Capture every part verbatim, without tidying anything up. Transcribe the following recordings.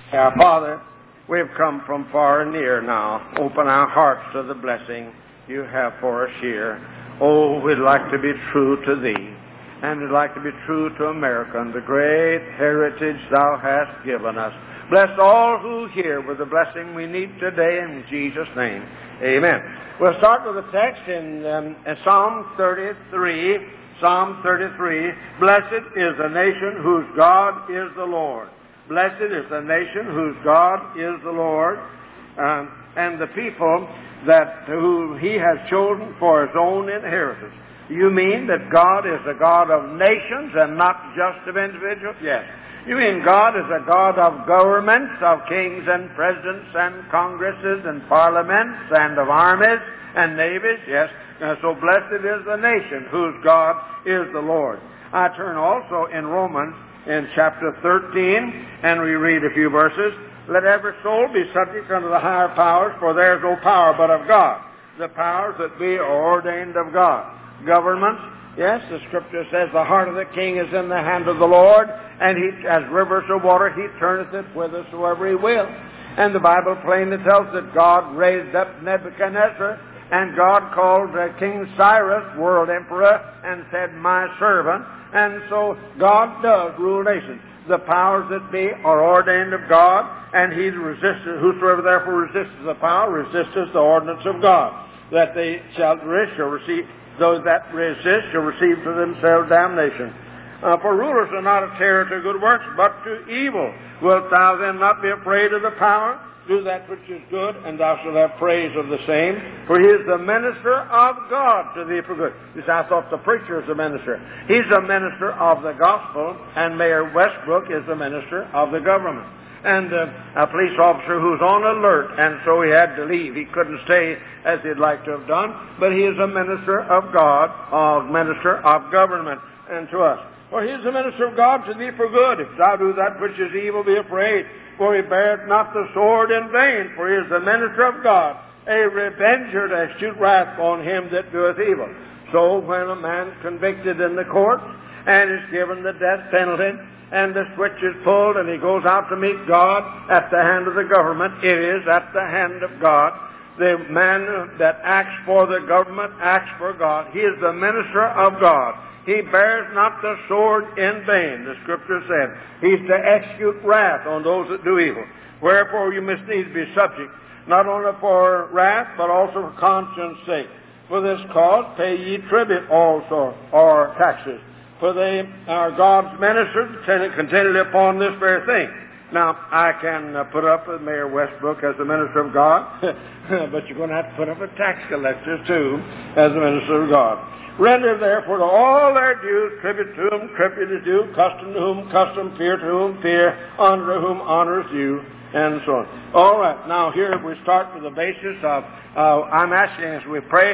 Our Father, we've come from far and near now. Open our hearts to the blessing you have for us here. Oh, we'd like to be true to Thee, and we'd like to be true to America and the great heritage Thou hast given us. Bless all who hear with the blessing we need today in Jesus' name. Amen. We'll start with a text in, um, in Psalm thirty-three. Psalm thirty-three. Blessed is the nation whose God is the Lord. Blessed is the nation whose God is the Lord, um, and the people that who He has chosen for His own inheritance. You mean that God is a God of nations and not just of individuals? Yes. You mean God is a God of governments, of kings and presidents and congresses and parliaments and of armies and navies? Yes. And so blessed is the nation whose God is the Lord. I turn also in Romans in chapter thirteen, and we read a few verses. Let every soul be subject unto the higher powers, for there is no power but of God. The powers that be are ordained of God. Governments, yes, the Scripture says the heart of the king is in the hand of the Lord, and he, as rivers of water, he turneth it whithersoever he will. And the Bible plainly tells that God raised up Nebuchadnezzar, and God called uh, King Cyrus, world emperor, and said, my servant. And so God does rule nations. The powers that be are ordained of God, and he resisteth, whosoever therefore resisteth the power, resisteth the ordinance of God, that they shall resist, shall receive, those that resist shall receive to themselves damnation. Uh, for rulers are not a terror to good works, but to evil. Wilt thou then not be afraid of the power? Do that which is good, and thou shalt have praise of the same. For he is the minister of God to thee for good. You say, I thought the preacher is the minister. He's the minister of the gospel, and Mayor Westbrook is the minister of the government. And uh, a police officer who's on alert, and so he had to leave. He couldn't stay as he'd like to have done, but he is a minister of God, a minister of government, and to us. For he is the minister of God to thee for good. If thou do that which is evil, be afraid. For he beareth not the sword in vain, for he is the minister of God, a revenger to execute wrath on him that doeth evil. So when a man convicted in the court, and is given the death penalty, and the switch is pulled, and he goes out to meet God at the hand of the government, it is at the hand of God. The man that acts for the government acts for God. He is the minister of God. He bears not the sword in vain, the Scripture said. He's to execute wrath on those that do evil. Wherefore you must needs be subject, not only for wrath, but also for conscience sake. For this cause pay ye tribute also, or taxes. For they are God's ministers, continually upon this very thing. Now, I can uh, put up with Mayor Westbrook as the minister of God, but you're going to have to put up with tax collectors, too, as the minister of God. Render therefore to all their dues, tribute to whom tribute is due, custom to whom custom, fear to whom fear, honor to whom honor is due, and so on. All right, now here we start with the basis of, uh, I'm asking as we pray,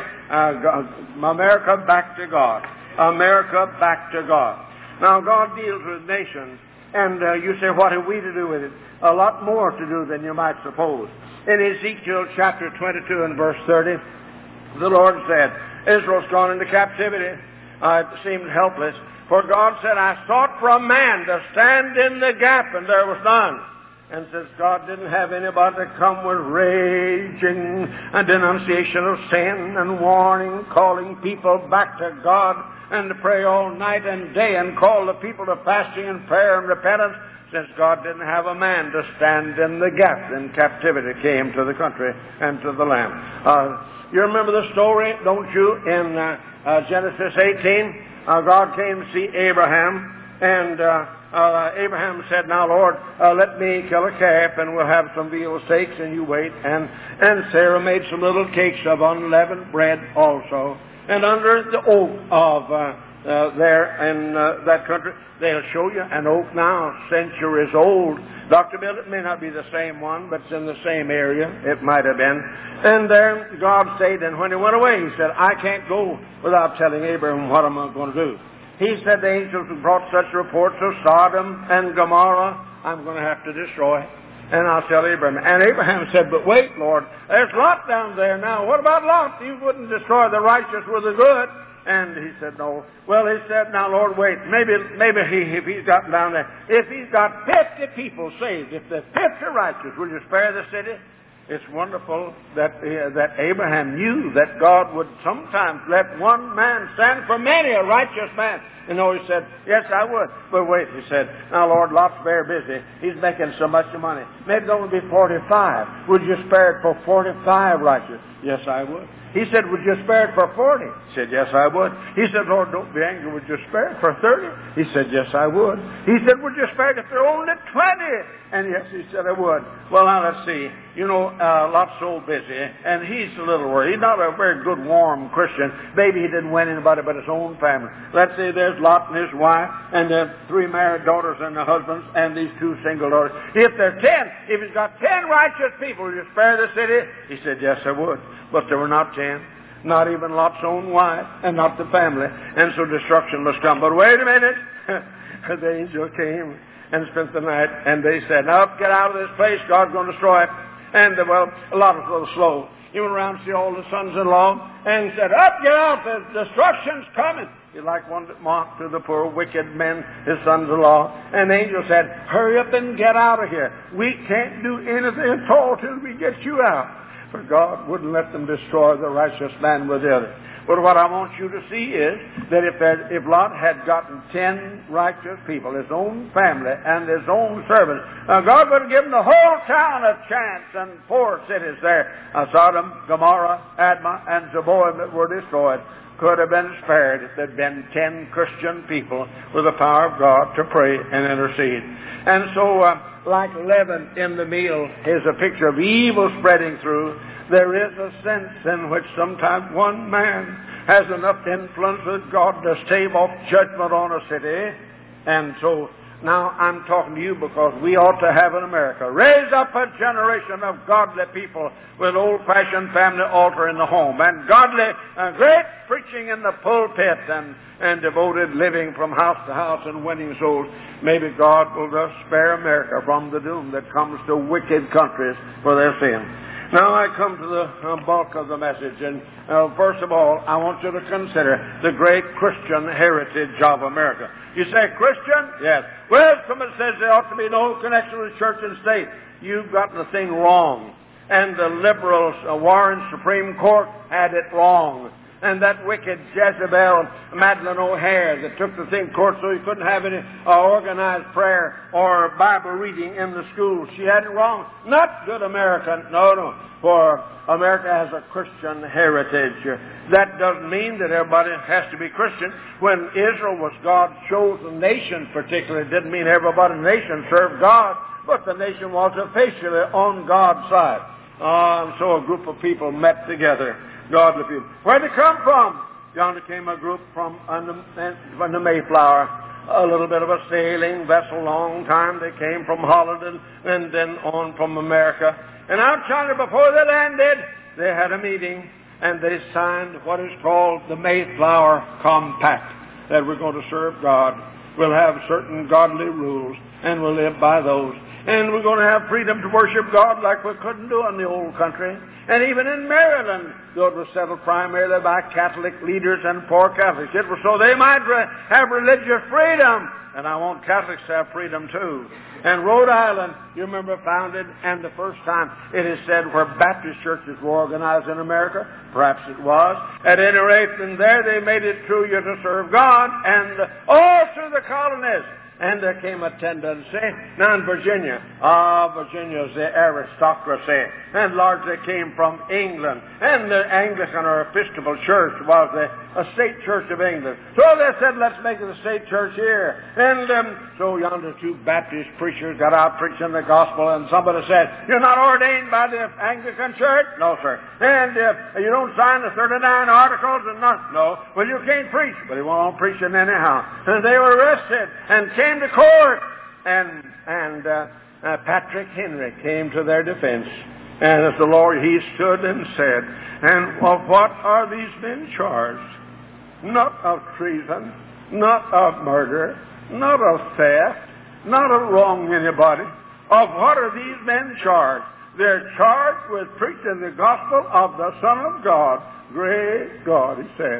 uh, America back to God. America back to God. Now God deals with nations, and uh, you say, what have we to do with it? A lot more to do than you might suppose. In Ezekiel chapter twenty-two and verse thirty, the Lord said, Israel's gone into captivity. Uh, it seemed helpless. For God said, I sought for a man to stand in the gap, and there was none. And since God didn't have anybody to come with raging and denunciation of sin and warning, calling people back to God, and to pray all night and day and call the people to fasting and prayer and repentance, since God didn't have a man to stand in the gap, then captivity came to the country and to the land. Uh, You remember the story, don't you, in uh, uh, Genesis eighteen? Uh, God came to see Abraham, and uh, uh, Abraham said, now, Lord, uh, let me kill a calf, and we'll have some veal steaks, and you wait. And, and Sarah made some little cakes of unleavened bread also. And under the oak of uh, uh, there in uh, that country, they'll show you an oak now, centuries old. Doctor Bill, it may not be the same one, but it's in the same area. It might have been. And there God stayed, and when he went away, he said, I can't go without telling Abraham what I'm going to do. He said, the angels have brought such reports of Sodom and Gomorrah, I'm going to have to destroy. And I'll tell Abraham. And Abraham said, but wait, Lord, there's Lot down there now. What about Lot? You wouldn't destroy the righteous with the good. And he said, no. Well, he said, now, Lord, wait. Maybe maybe he, if he's gotten down there, if he's got fifty people saved, if there's fifty righteous, will you spare the city? It's wonderful that uh, that Abraham knew that God would sometimes let one man stand for many, a righteous man. You know, he said, yes, I would. But wait, he said, now, Lord, Lot's very busy. He's making so much money. Maybe it'll only be forty-five. Would you spare it for forty-five righteous? Yes, I would. He said, would you spare it for forty? He said, yes, I would. He said, Lord, don't be angry. Would you spare it for thirty? He said, yes, I would. He said, would you spare it if there are only twenty? And yes, he said, I would. Well, now, let's see. You know, uh, Lot's so busy, and he's a little worried. He's not a very good, warm Christian. Maybe he didn't win anybody but his own family. Let's say there's Lot and his wife, and the three married daughters and the husbands, and these two single daughters. If there are ten, if he's got ten righteous people, will you spare the city? He said, yes, I would. But there were not ten. Not even Lot's own wife, and not the family. And so destruction must come. But wait a minute. The angel came and spent the night, and they said, now, get out of this place. God's going to destroy it. And, uh, well, a lot of it was slow. He went around to see all the sons-in-law and said, up, get out. The destruction's coming. He like one that mocked to the poor wicked men, his sons-in-law. And the angel said, hurry up and get out of here. We can't do anything at all till we get you out. For God wouldn't let them destroy the righteous man with the other. But what I want you to see is that if there, if Lot had gotten ten righteous people, his own family and his own servants, uh, God would have given the whole town a chance, and four cities there, uh, Sodom, Gomorrah, Admah, and Zeboim, that were destroyed, could have been spared if there had been ten Christian people with the power of God to pray and intercede. And so, uh, like leaven in the meal is a picture of evil spreading through, there is a sense in which sometimes one man has enough influence with God to stave off judgment on a city. And so now I'm talking to you because we ought to have in America, raise up a generation of godly people with old-fashioned family altar in the home, and godly, uh, great preaching in the pulpit, and, and devoted living from house to house and winning souls. Maybe God will just spare America from the doom that comes to wicked countries for their sin. Now I come to the uh, bulk of the message, and uh, first of all, I want you to consider the great Christian heritage of America. You say, Christian? Yes. Well, somebody says there ought to be no connection with church and state. You've gotten the thing wrong. And the liberals, uh, Warren Supreme Court, had it wrong. And that wicked Jezebel, Madeleine O'Hare, that took the thing to court so you couldn't have any uh, organized prayer or Bible reading in the schools. She had it wrong. Not good American. No, no. For America has a Christian heritage. That doesn't mean that everybody has to be Christian. When Israel was God's chosen nation, particularly, it didn't mean everybody in the nation served God, but the nation was officially on God's side. Uh, and so a group of people met together. Godly people. Where'd they come from? Yonder came a group from, from the Mayflower, a little bit of a sailing vessel, long time. They came from Holland and, and then on from America. And out yonder, before they landed, they had a meeting, and they signed what is called the Mayflower Compact, that we're going to serve God. We'll have certain godly rules, and we'll live by those. And we're going to have freedom to worship God like we couldn't do in the old country. And even in Maryland, though it was settled primarily by Catholic leaders and poor Catholics, it was so they might re- have religious freedom. And I want Catholics to have freedom too. And Rhode Island, you remember, founded, and the first time it is said where Baptist churches were organized in America. Perhaps it was. At any rate, and there they made it true you to serve God, and all through the colonies. And there came a tendency. Now in Virginia, ah, Virginia's the aristocracy, and largely came from England. And the Anglican or Episcopal Church was the a state church of England. So they said, let's make it a state church here. And um, so yonder two Baptist preachers got out preaching the gospel, and somebody said, you're not ordained by the Anglican Church? No, sir. And uh, you don't sign the thirty-nine articles? And not, no. Well, you can't preach. But he went on preaching anyhow. And they were arrested and came to court. And, and uh, uh, Patrick Henry came to their defense. And as the Lord, he stood and said, and of what are these men charged? Not of treason, not of murder, not of theft, not of wronging anybody. Of what are these men charged? They're charged with preaching the gospel of the Son of God. Great God, he said.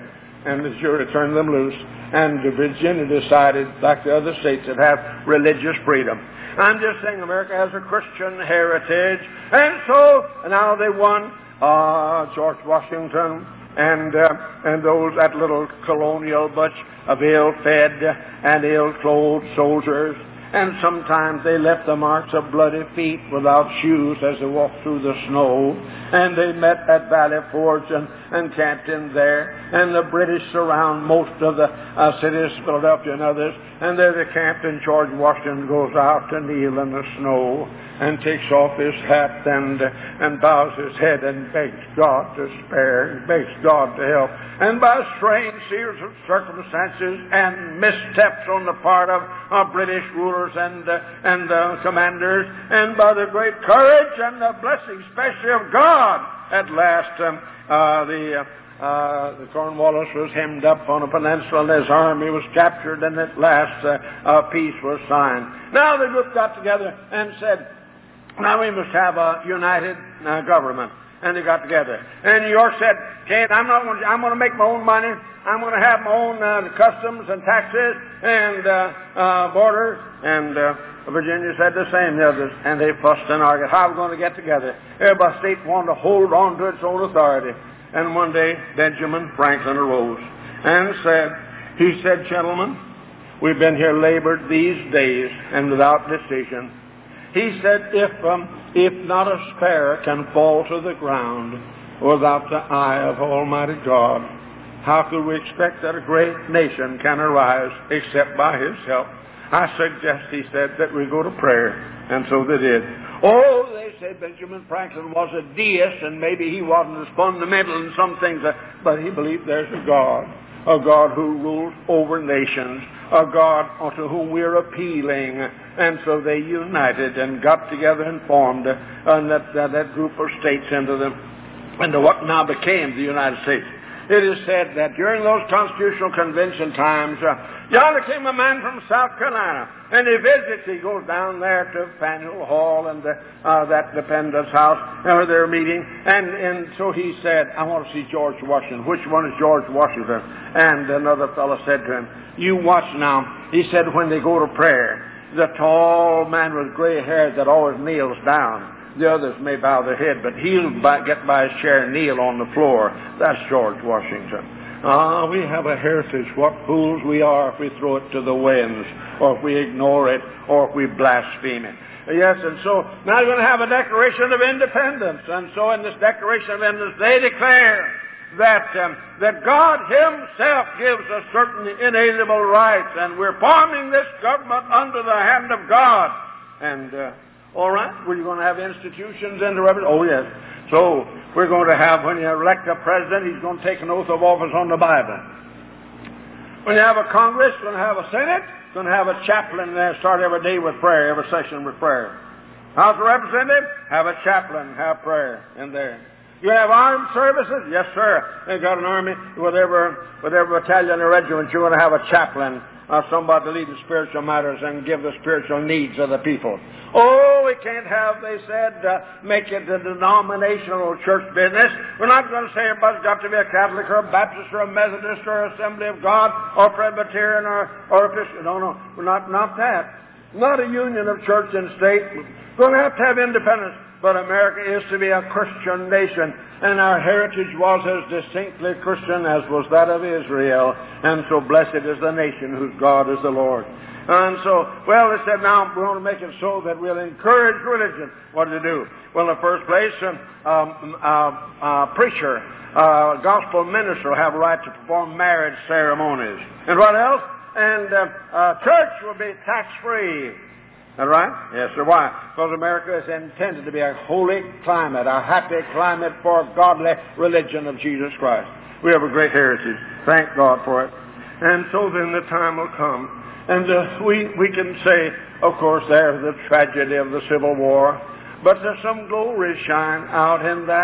and the jury turned them loose. And Virginia decided, like the other states, to have religious freedom. I'm just saying America has a Christian heritage. And so now they won. Uh, George Washington and uh, and those, that little colonial bunch of ill-fed and ill-clothed soldiers. And sometimes they left the marks of bloody feet without shoes as they walked through the snow. And they met at Valley Forge and, and camped in there. And the British surround most of the uh, cities, Philadelphia and others. And there they camped, and George Washington goes out to kneel in the snow and takes off his hat and and bows his head and begs God to spare, begs God to help. And by a strange series of circumstances and missteps on the part of uh, British rulers and uh, and uh, commanders, and by the great courage and the blessing, especially of God, at last um, uh, the uh, Uh, the Cornwallis was hemmed up on a peninsula, and his army was captured, and at last uh, uh, peace was signed. Now the group got together and said, now we must have a united uh, government. And they got together. And New York said, Kate, I'm not going to, I'm going to make my own money. I'm going to have my own uh, customs and taxes and uh, uh, borders. And uh, Virginia said the same, the others. And they fussed and argued. How are we going to get together? Every state wanted to hold on to its own authority. And one day, Benjamin Franklin arose and said, he said, gentlemen, we've been here labored these days and without decision. He said, if um, if not a sparrow can fall to the ground without the eye of Almighty God, how could we expect that a great nation can arise except by His help? I suggest, he said, that we go to prayer. And so they did. Oh, they said Benjamin Franklin was a deist, and maybe he wasn't as fundamental in some things, but he believed there's a God, a God who rules over nations, a God to whom we're appealing. And so they united and got together and formed uh, that, that, that group of states into, the, into what now became the United States. It is said that during those Constitutional Convention times, uh, yonder came a man from South Carolina, and he visits. He goes down there to Faneuil Hall and the, uh, that Dependence House where they're meeting, and, and so he said, I want to see George Washington. Which one is George Washington? And another fellow said to him, you watch now. He said, when they go to prayer, the tall man with gray hair that always kneels down. The others may bow their head, but he'll get by his chair and kneel on the floor. That's George Washington. Ah, we have a heritage. What fools we are if we throw it to the winds, or if we ignore it, or if we blaspheme it. Yes, and so now you're going to have a Declaration of Independence. And so in this Declaration of Independence, they declare that um, that God Himself gives us certain inalienable rights, and we're forming this government under the hand of God. And uh, all right, we're going to have institutions in the revolution. Oh, yes. So we're going to have, when you elect a president, he's going to take an oath of office on the Bible. When you have a Congress, you're going to have a Senate, you're going to have a chaplain there, start every day with prayer, every session with prayer. House of Representatives, have a chaplain, have prayer in there. You have armed services? Yes, sir. They've got an army with every, with every battalion or regiment. You're going to have a chaplain, uh, somebody to lead the spiritual matters and give the spiritual needs of the people. Oh, we can't have, they said, uh, make it a denominational church business. We're not going to say everybody's got to be a Catholic or a Baptist or a Methodist or Assembly of God or Presbyterian or, or a Christian. No, no, we're not, not that. Not a union of church and state. We're going to have to have independence. But America is to be a Christian nation, and our heritage was as distinctly Christian as was that of Israel. And so blessed is the nation whose God is the Lord. And so, well, they said, now we want to make it so that we'll encourage religion. What do they do? Well, in the first place, um, um, uh, uh, preacher, uh, gospel minister will have a right to perform marriage ceremonies. And what else? And uh, uh, church will be tax-free. Is that right? Yes, sir. Why? Because America is intended to be a holy climate, a happy climate for godly religion of Jesus Christ. We have a great heritage. Thank God for it. And so then the time will come. And uh, we, we can say, of course, there's the tragedy of the Civil War, but there's some glory shine out in that.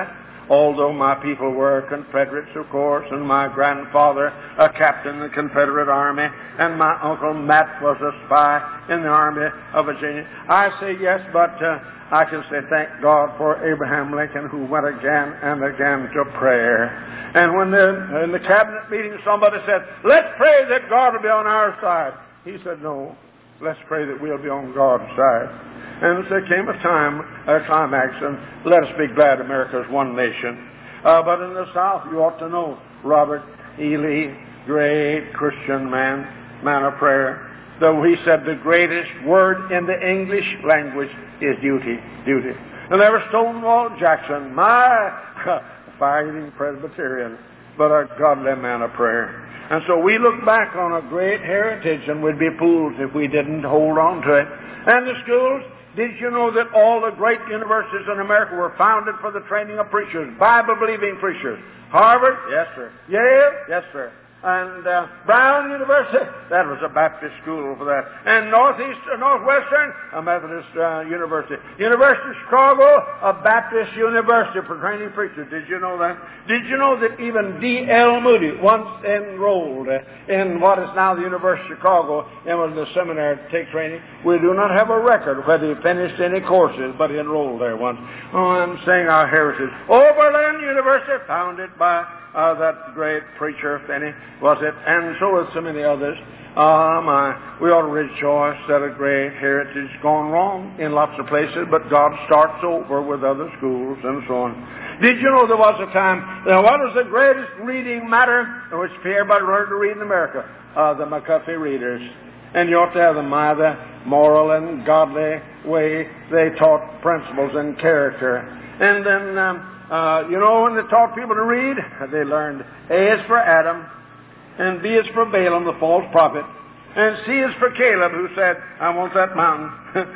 although my people were Confederates, of course, and my grandfather a captain in the Confederate Army, and my Uncle Matt was a spy in the Army of Virginia. I say yes, but uh, I can say thank God for Abraham Lincoln, who went again and again to prayer. And when the, in the cabinet meeting somebody said, let's pray that God will be on our side, he said, no, let's pray that we'll be on God's side. And there came a time, a climax, and let us be glad America is one nation. Uh, but in the South, you ought to know Robert E. Lee, great Christian man, man of prayer. Though he said the greatest word in the English language is duty, duty. And there was Stonewall Jackson, my fire-eating Presbyterian, but a godly man of prayer. And so we look back on a great heritage, and we'd be fools if we didn't hold on to it. And the schools, did you know that all the great universities in America were founded for the training of preachers, Bible-believing preachers? Harvard? Yes, sir. Yale? Yes, sir. And uh, Brown University, that was a Baptist school for that. And Northeast, uh, Northwestern, a Methodist uh, university. University of Chicago, a Baptist university for training preachers. Did you know that? Did you know that even D L Moody once enrolled uh, in what is now the University of Chicago and was the seminary to take training? We do not have a record whether he finished any courses, but he enrolled there once. Oh, I'm saying our heritage. Oberlin University, founded by Uh, that great preacher, Finney, was it? And so with so many others. Ah, uh, my, we ought to rejoice that a great heritage has gone wrong in lots of places, but God starts over with other schools and so on. Did you know there was a time, now what was the greatest reading matter which everybody learned to read in America? Uh, the McCuffey readers. And you ought to have them either moral and godly way they taught principles and character. And then, um, Uh, you know, when they taught people to read, they learned A is for Adam, and B is for Balaam, the false prophet, and C is for Caleb, who said, I want that mountain.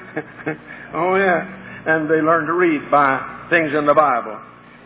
Oh, yeah. And they learned to read by things in the Bible.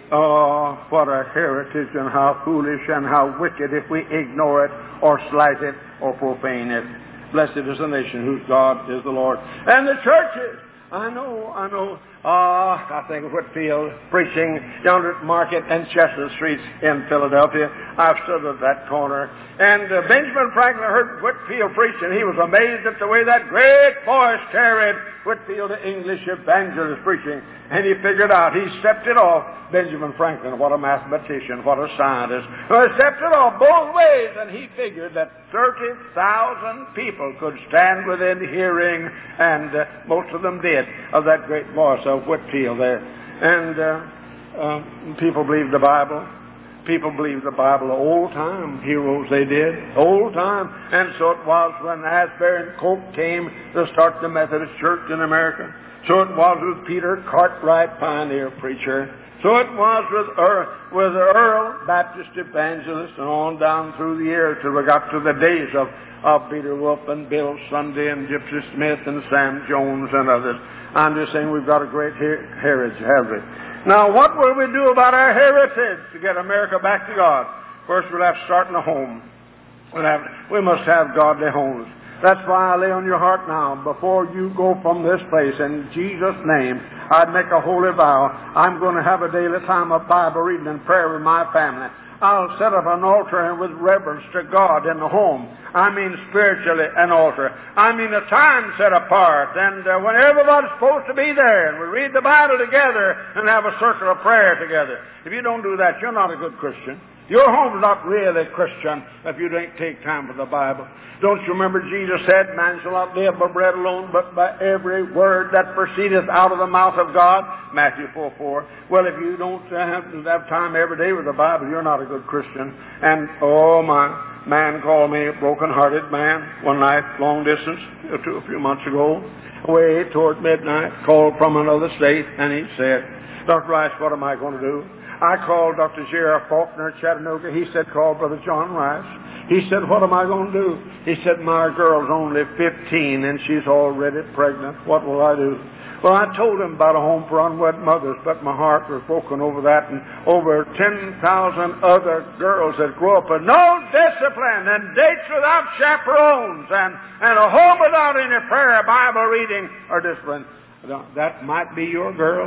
Oh, what a heritage, and how foolish and how wicked if we ignore it or slight it or profane it. Blessed is the nation whose God is the Lord. And the churches, I know, I know. Ah, uh, I think of Whitfield preaching yonder at Market and Chestnut Streets in Philadelphia. I've stood at that corner. And uh, Benjamin Franklin heard Whitfield preach, and he was amazed at the way that great voice carried Whitfield, the English evangelist, preaching. And he figured out, he stepped it off. Benjamin Franklin, what a mathematician, what a scientist. Well, he stepped it off both ways, and he figured that thirty thousand people could stand within hearing, and uh, most of them did, of that great voice of Whitfield there. And uh, uh, people believed the Bible. People believed the Bible old time. Heroes they did. Old time. And so it was when Asbury and Coke came to start the Methodist Church in America. So it was with Peter Cartwright, pioneer preacher. So it was with Earl, with Earl, Baptist evangelist, and on down through the years till we got to the days of, of Peter Wolf and Bill Sunday and Gypsy Smith and Sam Jones and others. I'm just saying we've got a great her- heritage, have we? Now, what will we do about our heritage to get America back to God? First, we'll have to start in the home. We'll have, we must have godly homes. That's why I lay on your heart now, before you go from this place, in Jesus' name, I'd make a holy vow. I'm going to have a daily time of Bible reading and prayer with my family. I'll set up an altar and with reverence to God in the home. I mean spiritually an altar. I mean a time set apart, and uh, when everybody's supposed to be there, and we read the Bible together and have a circle of prayer together. If you don't do that, you're not a good Christian. Your home's not really Christian if you don't take time for the Bible. Don't you remember Jesus said, man shall not live by bread alone, but by every word that proceedeth out of the mouth of God? Matthew four four. Well, if you don't have, have time every day with the Bible, you're not a good Christian. And, oh my, man called me a broken-hearted man one night, long distance, a few months ago, away toward midnight, called from another state, and he said, Doctor Rice, what am I going to do? I called Doctor J R Faulkner at Chattanooga. He said, call Brother John Rice. He said, what am I going to do? He said, my girl's only fifteen and she's already pregnant. What will I do? Well, I told him about a home for unwed mothers, but my heart was broken over that, and over ten thousand other girls that grow up with no discipline and dates without chaperones and, and a home without any prayer, Bible reading, or discipline. That might be your girl.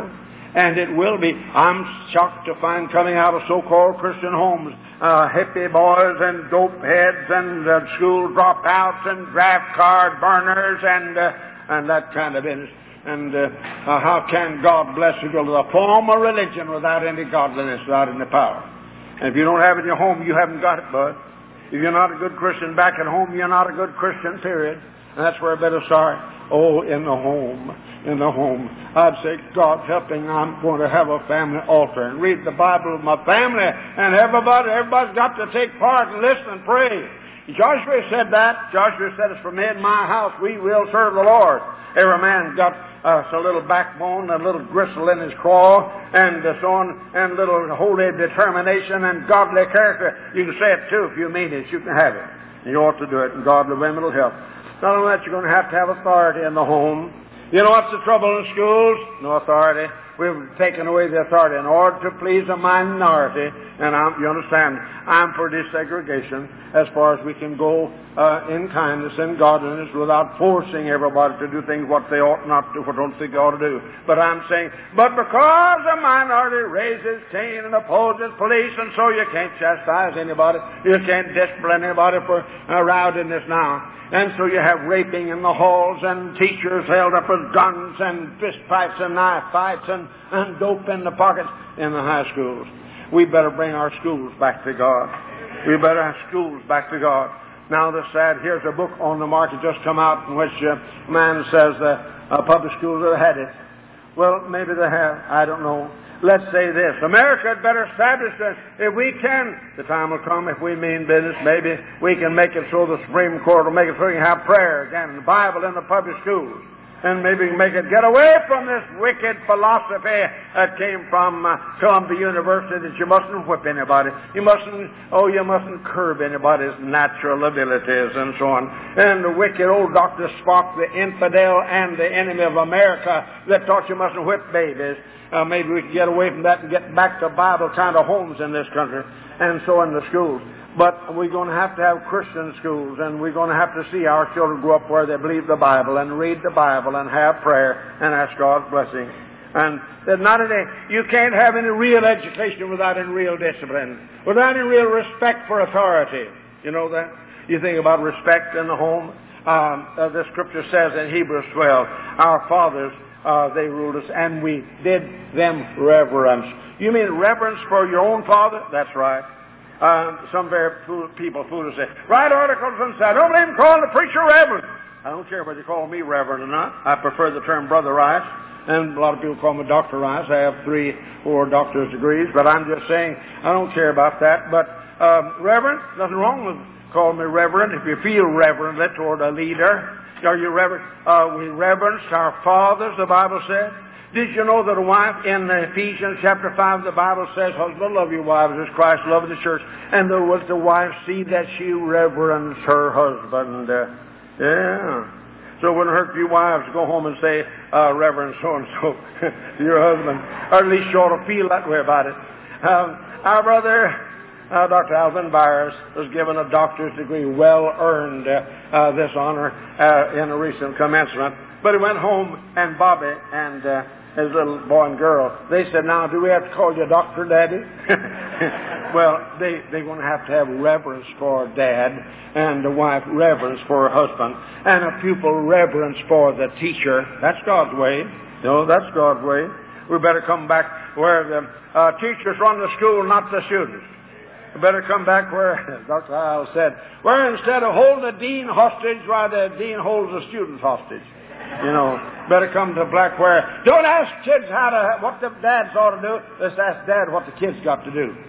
And it will be. I'm shocked to find coming out of so-called Christian homes, uh, hippie boys and dope heads and uh, school dropouts and draft card burners and uh, and that kind of business. And uh, uh, how can God bless you to the form of religion without any godliness, without any power? And if you don't have it in your home, you haven't got it, bud. If you're not a good Christian back at home, you're not a good Christian, period. And that's where I better start. Oh, in the home. In the home. I'd say, God helping, I'm going to have a family altar and read the Bible with my family, and everybody, everybody's got to take part and listen and pray. Joshua said that. Joshua said, "As for me and my house, we will serve the Lord." Every man's got uh, a little backbone, a little gristle in his craw, and uh, so on, and a little holy determination and godly character. You can say it too if you mean it. You can have it. You ought to do it, and godly women will help. Not only that, you're going to have to have authority in the home. You know what's the trouble in schools? No authority. We've taken away the authority in order to please a minority. And I'm, you understand, I'm for desegregation as far as we can go uh, in kindness and godliness without forcing everybody to do things what they ought not to, what don't think they ought to do. But I'm saying, but because a minority raises Cain and opposes police, and so you can't chastise anybody, you can't discipline anybody for uh, rowdiness now. And so you have raping in the halls and teachers held up with guns and fist fights and knife fights and, and dope in the pockets in the high schools. We better bring our schools back to God. We better have schools back to God. Now the sad, here's a book on the market just come out in which a man says that uh, public schools have had it. Well, maybe they have. I don't know. Let's say this. America had better establish this. If we can, the time will come if we mean business, maybe we can make it so the Supreme Court will make it so we can have prayer again, the Bible in the public schools. And maybe we can make it get away from this wicked philosophy that came from uh, Columbia University that you mustn't whip anybody. You mustn't, oh, you mustn't curb anybody's natural abilities and so on. And the wicked old Doctor Spock, the infidel and the enemy of America that taught you mustn't whip babies. Uh, maybe we can get away from that and get back to Bible kind of homes in this country and so in the schools. But we're going to have to have Christian schools, and we're going to have to see our children grow up where they believe the Bible and read the Bible and have prayer and ask God's blessing. And there's not any, you can't have any real education without any real discipline, without any real respect for authority. You know that? You think about respect in the home. Um, uh, the Scripture says in Hebrews twelve, our fathers, uh, they ruled us, and we did them reverence. You mean reverence for your own father? That's right. Uh, some very fool, people foolish say, write articles and say, I don't believe in calling the preacher reverend. I don't care whether you call me reverend or not. I prefer the term Brother Rice, and a lot of people call me Doctor Rice. I have three, four doctor's degrees, but I'm just saying I don't care about that. But uh, reverend, nothing wrong with calling me reverend if you feel reverently toward a leader. Are you reverend? Uh, we reverenced our fathers, the Bible said. Did you know that a wife in Ephesians chapter five, the Bible says, husband, love your wives as Christ loved the church. And there was the wife, see that she reverenced her husband. Uh, yeah. So it wouldn't hurt you wives to go home and say, uh, Reverend so-and-so to your husband. Or at least you ought to feel that way about it. Um, our brother, uh, Doctor Alvin Byers, was given a doctor's degree, well earned uh, uh, this honor uh, in a recent commencement. But he went home, and Bobby and uh, his little boy and girl, they said, now, do we have to call you Doctor Daddy? Well, they, they're going to have to have reverence for Dad, and the wife reverence for her husband, and a pupil reverence for the teacher. That's God's way. No, that's God's way. We better come back where the uh, teachers run the school, not the students. We better come back where, Doctor Isles said, where instead of holding the dean hostage, why the dean holds the students hostage. You know, better come to black where, don't ask kids how to, what the dads ought to do. Let's ask Dad what the kids got to do.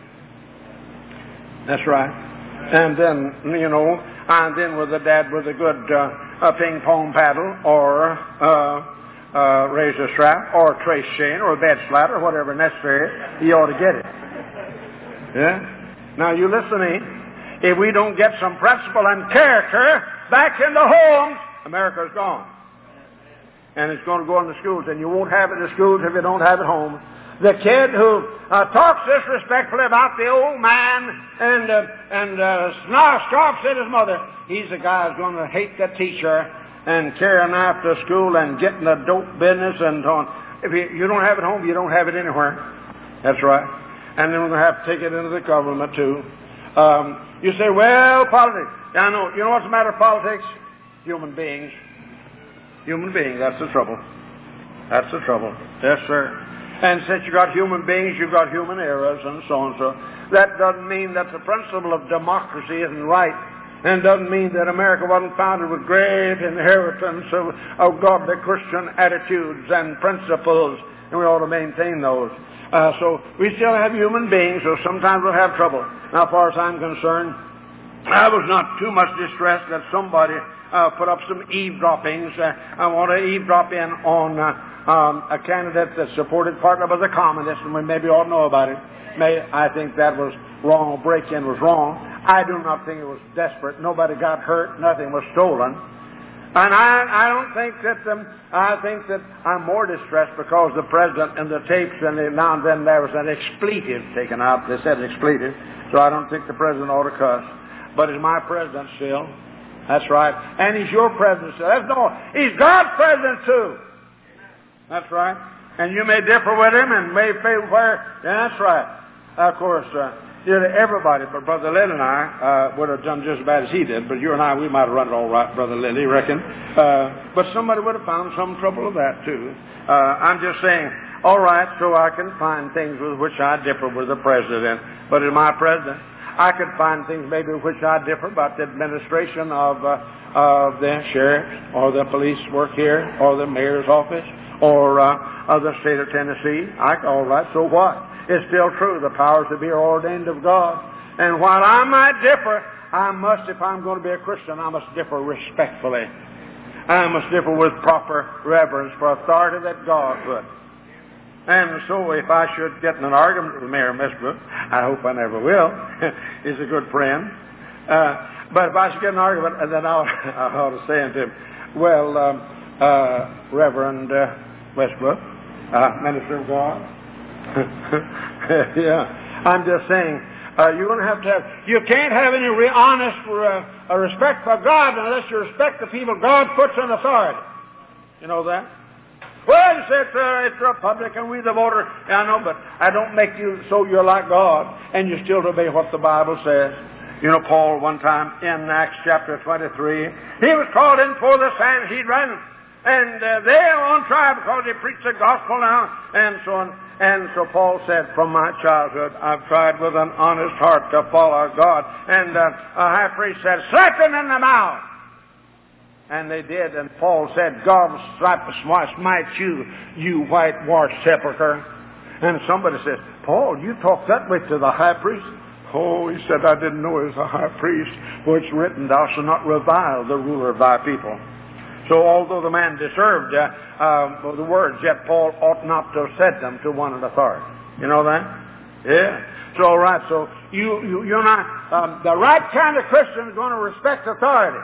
That's right. And then, you know, and then with the dad with a good uh, a ping pong paddle or uh, uh, razor strap or a trace chain or a bed slat or whatever necessary, he ought to get it. Yeah? Now you listen to me. If we don't get some principle and character back in the homes, America's gone. And it's going to go in the schools, and you won't have it in the schools if you don't have it home. The kid who uh, talks disrespectfully about the old man and uh, and uh, scoffs at his mother, he's the guy who's going to hate the teacher and carry a knife to school and get in the dope business and so on. If you, you don't have it home, you don't have it anywhere. That's right. And then we're going to have to take it into the government, too. Um, you say, well, politics. Yeah, I know. You know what's the matter with politics? Human beings. Human beings. That's the trouble. That's the trouble. Yes, sir. And since you've got human beings, you've got human errors and so on and so. That doesn't mean that the principle of democracy isn't right. And doesn't mean that America wasn't founded with great inheritance of, of godly Christian attitudes and principles, and we ought to maintain those. Uh, so we still have human beings, so sometimes we'll have trouble. Now, as far as I'm concerned, I was not too much distressed that somebody uh, put up some eavesdroppings. Uh, I want to eavesdrop in on uh, um, a candidate that supported partly by the communists, and we maybe ought to know about it. May, I think that was wrong. A break-in was wrong. I do not think it was desperate. Nobody got hurt. Nothing was stolen. And I, I don't think that, um, I think that I'm more distressed because the president and the tapes and the, now and then there was an expletive taken out. They said expletive. So I don't think the president ought to cuss. But he's my president still. That's right. And he's your president still. That's no, he's God's president too. That's right. And you may differ with him and may feel where, yeah, that's right. Of course, uh, everybody but Brother Lilly and I uh, would have done just as bad as he did, but you and I, we might have run it all right, Brother Lilly, reckon. Uh, but somebody would have found some trouble with that, too. Uh, I'm just saying, all right, so I can find things with which I differ with the president, but as my president, I could find things maybe with which I differ about the administration of, uh, of the sheriff or the police work here or the mayor's office or uh, of the state of Tennessee. I, all right, so what? It's still true. The powers that be are ordained of God. And while I might differ, I must, if I'm going to be a Christian, I must differ respectfully. I must differ with proper reverence for authority that God put. And so if I should get in an argument with Mayor Westbrook, I hope I never will. He's a good friend. Uh, but if I should get in an argument, then I ought to say unto him, well, um, uh, Reverend uh, Westbrook, uh, minister of God, yeah, I'm just saying, uh, you're going to have to have, you can't have any re- honest uh, respect for God unless you respect the people God puts in authority. You know that? Well, you say it's, uh, it's Republican, we the voter. Yeah, I know, but I don't make you so you're like God, and you still obey what the Bible says. You know, Paul, one time in Acts chapter twenty-three, he was called in for the Sanhedrin, and uh, they are on trial because he preached the gospel now, and so on. And so Paul said, from my childhood, I've tried with an honest heart to follow God. And uh, a high priest said, slap him in the mouth. And they did. And Paul said, God will strike smite you, you whitewashed sepulchre. And somebody says, Paul, you talk that way to the high priest? Oh, he said, I didn't know he was a high priest. For it's written, thou shalt not revile the ruler of thy people. So although the man deserved uh, uh, the words, yet Paul ought not to have said them to one in authority. You know that? Yeah. So all right. So you you you're not um, the right kind of Christian is going to respect authority.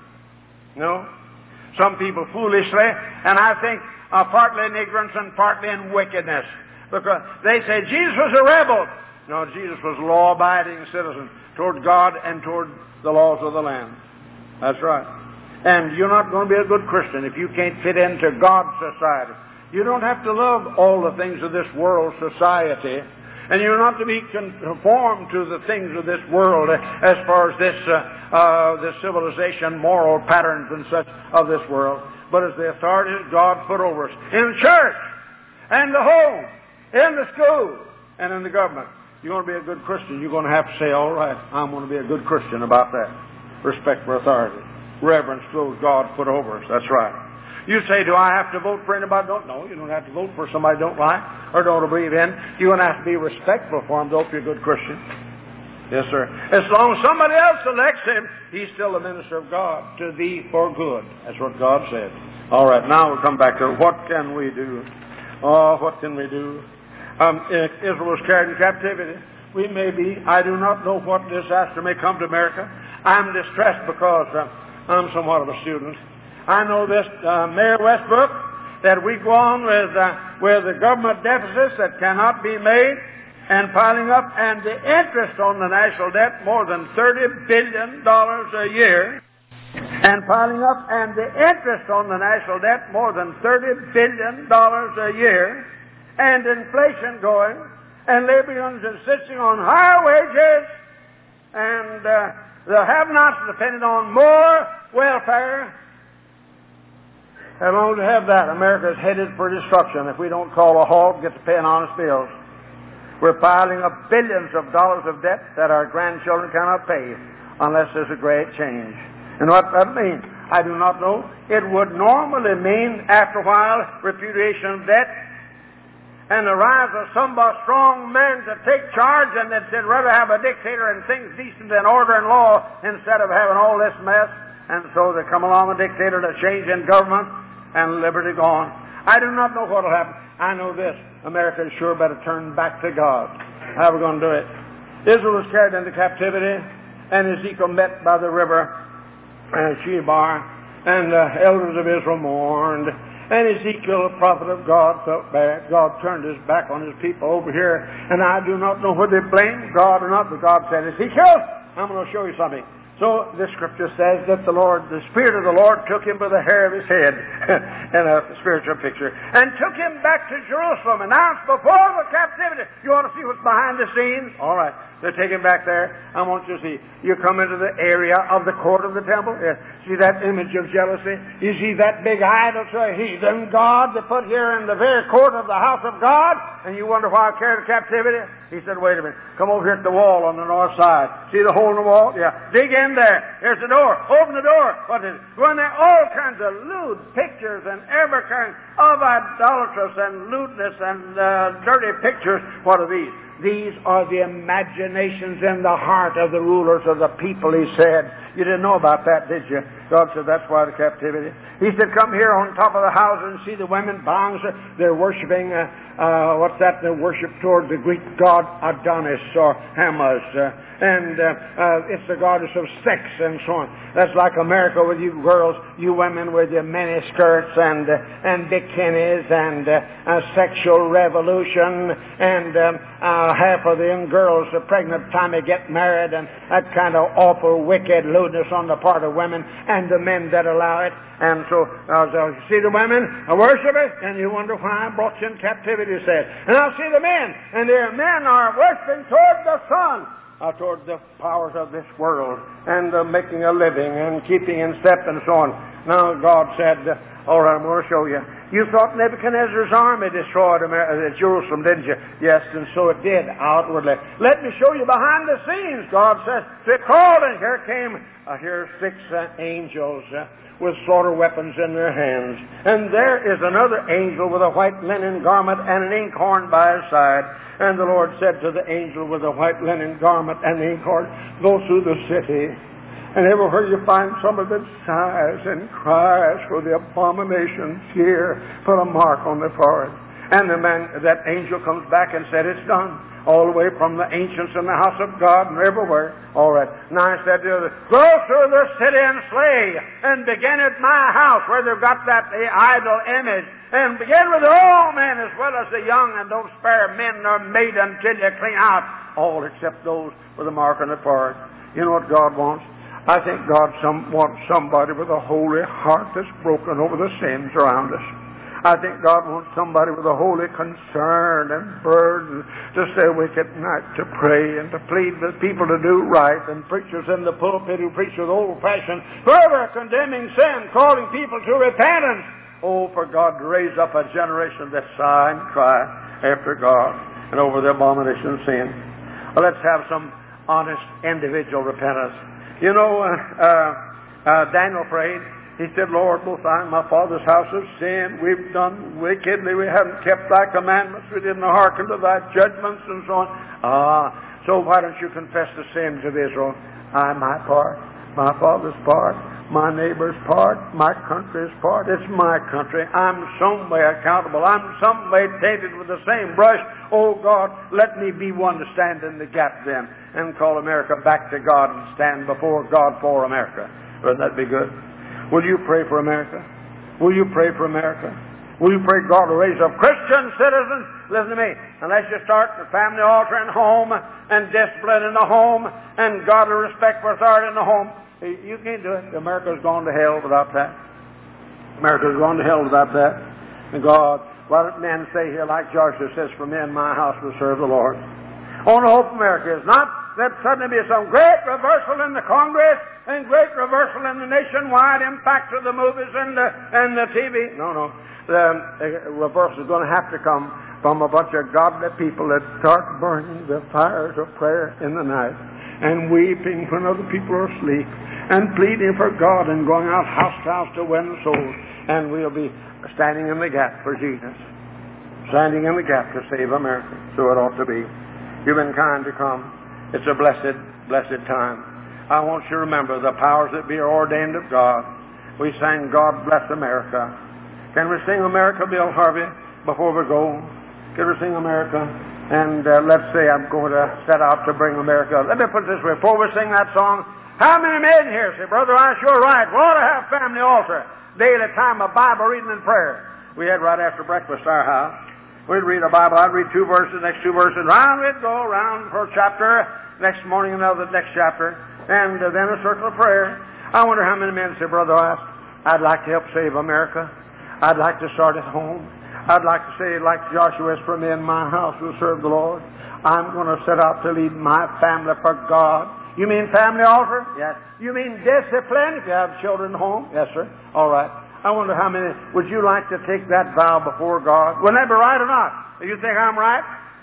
You know, some people foolishly, and I think uh, partly in ignorance and partly in wickedness, because they say Jesus was a rebel. No, Jesus was a law-abiding citizen toward God and toward the laws of the land. That's right. And you're not going to be a good Christian if you can't fit into God's society. You don't have to love all the things of this world society. And you're not to be conformed to the things of this world as far as this, uh, uh, this civilization, moral patterns and such of this world. But as the authorities God put over us in the church and the home, in the school, and in the government. You're going to be a good Christian. You're going to have to say, all right, I'm going to be a good Christian about that. Respect for authority. Reverence those God put over us. That's right. You say, do I have to vote for anybody I don't know? You don't have to vote for somebody you don't like or don't believe in. You're going to have to be respectful for him, though, if you're a good Christian. Yes, sir. As long as somebody else elects him, he's still a minister of God to thee for good. That's what God said. All right, now we'll come back to what can we do? Oh, what can we do? Um, Israel was carried in captivity. We may be. I do not know what disaster may come to America. I'm distressed because uh, I'm somewhat of a student. I know this, uh, Mayor Westbrook, that we go on with, uh, with the government deficits that cannot be made and piling up, and the interest on the national debt more than thirty billion dollars a year. And piling up, and the interest on the national debt more than thirty billion dollars a year, and inflation going, and labor unions insisting on higher wages, and uh, the have-nots depending on more welfare. As long as we have that, America is headed for destruction if we don't call a halt and get to paying honest bills. We're piling up billions of dollars of debt that our grandchildren cannot pay unless there's a great change. And what that means, I do not know. It would normally mean, after a while, repudiation of debt and the rise of some strong men to take charge, and that they'd rather have a dictator and things decent and order and law instead of having all this mess. And so they come along a dictator to change in government and liberty gone. I do not know what will happen. I know this. America is sure better turn back to God. How are we going to do it? Israel was carried into captivity, and Ezekiel met by the river and Shebar, and the elders of Israel mourned. And Ezekiel, the prophet of God, felt bad. God turned his back on his people over here, and I do not know whether they blamed God or not, but God said, Ezekiel, I'm going to show you something. So the scripture says that the Lord, the Spirit of the Lord took him by the hair of his head in a spiritual picture, and took him back to Jerusalem, announced before the captivity. You want to see what's behind the scenes? All right. They take him back there. I want you to see. You come into the area of the court of the temple. Yeah. See that image of jealousy? You see that big idol to a heathen god they put here in the very court of the house of God? And you wonder why I carried captivity? He said, wait a minute. Come over here at the wall on the north side. See the hole in the wall? Yeah. Dig in there. Here's the door. Open the door. What is it? Go in there. All kinds of lewd pictures and every kind of idolatrous and lewdness and uh, dirty pictures. What are these? These are the imaginations in the heart of the rulers of the people, he said. You didn't know about that, did you? God said, that's why the captivity. He said, come here on top of the house and see the women bowing. They're worshiping, uh, uh, what's that? They worship toward the Greek god Adonis or Hamas. Uh, and uh, uh, it's the goddess of sex and so on. That's like America with you girls, you women with your mini skirts and, uh, and bikinis and uh, uh, sexual revolution and um, uh, half of the young girls are pregnant time they get married, and that kind of awful wicked lewdness on the part of women and the men that allow it. And so, uh, so you see the women uh, worship it, and you wonder why I brought you in captivity, he said. And I'll see the men, and their men are worshiping toward the sun, uh, toward the powers of this world, and uh, making a living and keeping in step and so on. Now God said, uh, all right, I'm going to show you. You thought Nebuchadnezzar's army destroyed America, Jerusalem, didn't you? Yes, and so it did outwardly. Let me show you behind the scenes, God says. So it called, and here came, uh, here six uh, angels uh, with slaughter weapons in their hands. And there is another angel with a white linen garment and an inkhorn by his side. And the Lord said to the angel with the white linen garment and the inkhorn, go through the city. And everywhere you find somebody that sighs and cries for the abominations here, put a mark on their forehead. And the man, that angel comes back and said, it's done. All the way from the ancients in the house of God and everywhere. All right. Now I said to the go through the city and slay, and begin at my house where they've got that idol image. And begin with the old men as well as the young, and don't spare men nor maiden until you clean out all except those with a mark on their forehead. You know what God wants? I think God some, wants somebody with a holy heart that's broken over the sins around us. I think God wants somebody with a holy concern and burden to stay awake at night, to pray and to plead with people to do right, and preachers in the pulpit who preach with old-fashioned fervor, condemning sin, calling people to repentance. Oh, for God to raise up a generation that sigh and cry after God and over the abomination of sin. Well, let's have some honest individual repentance. You know, uh, uh, uh, Daniel prayed. He said, Lord, both I and my father's house have sinned. We've done wickedly. We haven't kept thy commandments. We didn't hearken to thy judgments and so on. Ah, so why don't you confess the sins of Israel? I, my part, my father's part, my neighbor's part, my country's part. It's my country. I'm some way accountable. I'm some way tainted with the same brush. Oh, God, let me be one to stand in the gap then and call America back to God and stand before God for America. Wouldn't that be good? Will you pray for America? Will you pray for America? Will you pray God will raise up Christian citizens? Listen to me. Unless you start the family altar in the home and discipline in the home and godly respect for authority in the home, You can't do it. America's gone to hell without that. America's gone to hell without that. And God, what men say here, like Joshua says, for me and my house will serve the Lord. Only hope America is not that suddenly be some great reversal in the Congress and great reversal in the nationwide impact of the movies and the, and the T V. No, no. The, the reversal is going to have to come from a bunch of godly people that start burning the fires of prayer in the night and weeping when other people are asleep and pleading for God and going out house to house to win souls. And we'll be standing in the gap for Jesus. Standing in the gap to save America. So it ought to be. You've been kind to come. It's a blessed, blessed time. I want you to remember the powers that be are ordained of God. We sang, God Bless America. Can we sing America, Bill Harvey, before we go? Can we sing America? And uh, let's say I'm going to set out to bring America. Let me put it this way. Before we sing that song, how many men here say, Brother, I sure right. We ought to have family altar. Daily time of Bible reading and prayer. We had right after breakfast our house. We'd read a Bible. I'd read two verses, next two verses. Round we'd go, round for a chapter. Next morning another, next chapter. And uh, then a circle of prayer. I wonder how many men say, Brother, I, I'd like to help save America. I'd like to start at home. I'd like to say, like Joshua is, for me and my house will serve the Lord. I'm going to set out to lead my family for God. You mean family altar? Yes. You mean discipline if you have children at home? Yes, sir. All right. I wonder how many, would you like to take that vow before God? Wouldn't that be right or not? You think I'm right?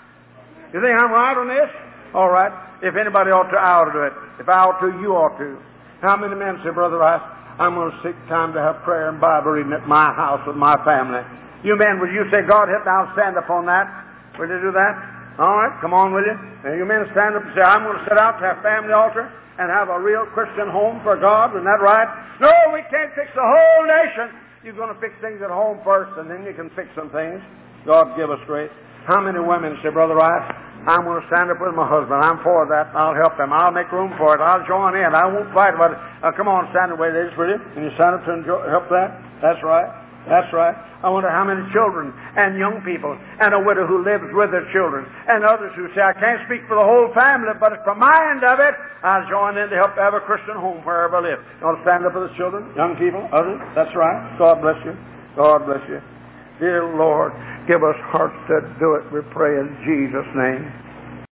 You think I'm right on this? All right. If anybody ought to, I ought to do it. If I ought to, you ought to. How many men say, Brother Rice, I'm going to seek time to have prayer and Bible reading at my house with my family. You men, would you say, God, help me, I'll stand upon that? Will you do that? All right, come on, will you? Now, you men stand up and say, I'm going to set out to have family altar and have a real Christian home for God. Isn't that right? No, we can't fix the whole nation. You're going to fix things at home first, and then you can fix some things. God give us grace. How many women say, Brother Rice, I'm going to stand up with my husband. I'm for that. I'll help them. I'll make room for it. I'll join in. I won't fight about it. Uh, come on, stand away, ladies, will you? Can you stand up to enjoy, help that? That's right. That's right. I wonder how many children and young people and a widow who lives with their children and others who say, I can't speak for the whole family, but from my end of it, I'll join in to help have a Christian home wherever I live. You want to stand up with the children, young people, others? That's right. God bless you. God bless you. Dear Lord, give us hearts to do it, we pray in Jesus' name.